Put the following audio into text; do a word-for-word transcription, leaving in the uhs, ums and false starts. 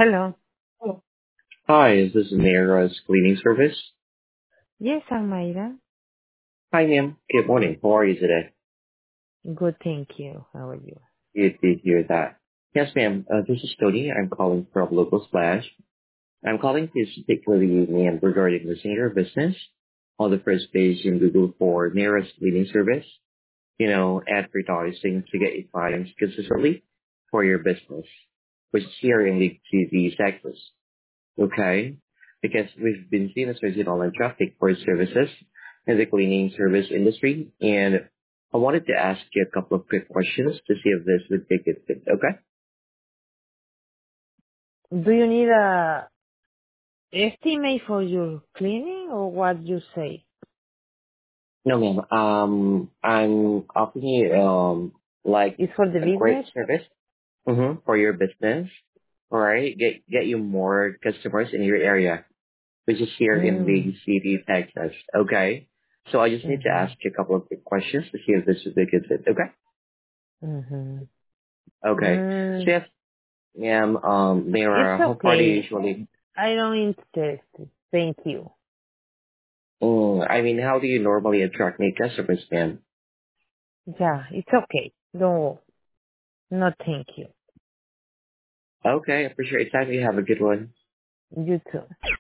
Hello. Hi, is this Nara's cleaning service? Yes, Almaira. Hi, ma'am. Good morning. How are you today? Good, thank you. How are you? Good to hear that. Yes, ma'am. Uh, this is Tony. I'm calling from Local Splash. I'm calling to speak with you, ma'am, regarding the your business on the first page in Google for Nara's cleaning service. You know, advertising to get your clients consistently for your business, which is here in the T V sectors. Okay? Because we've been seeing a surge in online traffic for services in the cleaning service industry, and I wanted to ask you a couple of quick questions to see if this would take it fit. Okay? Do you need a estimate for your cleaning or what you say? No, ma'am. Um, I'm offering you um like It's for the a great business? service mm-hmm, for your business. All right, get get you more customers in your area, which is here in Mm. Big City, Texas. Okay. So I just need to Mm-hmm. ask you a couple of quick questions to see if this would be a good fit. Okay. Mm-hmm. Okay. Mm. So yes, ma'am, um, It's Mara, how far do you okay. usually, I don't interested. Thank you. mm, I mean, how do you normally attract new customers, ma'am? Yeah, it's okay. No, no thank you. Okay, I appreciate your time. You have a good one. You too.